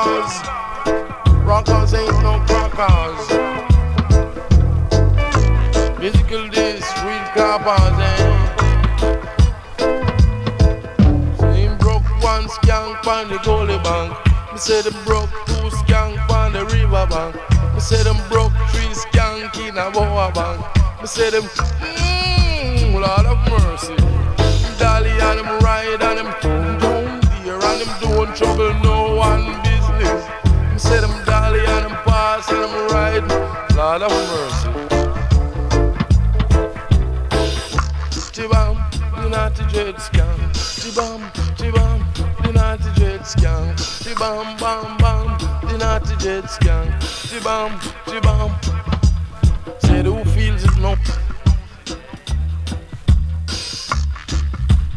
rockers. Rockers ain't no crackers. Musical this, real coppers, Him broke one skank on the goalie bank. Me say them broke two skank on the river bank. Me say them broke three skank in a boa bank. Me say them, Lord of mercy. Dolly and them ride and them down there and them don't trouble no one business. Me say them dolly and them pass and them ride, Lord of mercy. Chibam, the naughty dread scam. Chibam, chibam, the naughty dread scam. Chibam, bam, bam, the naughty dread scam. Chibam, chibam. Say who feels it no.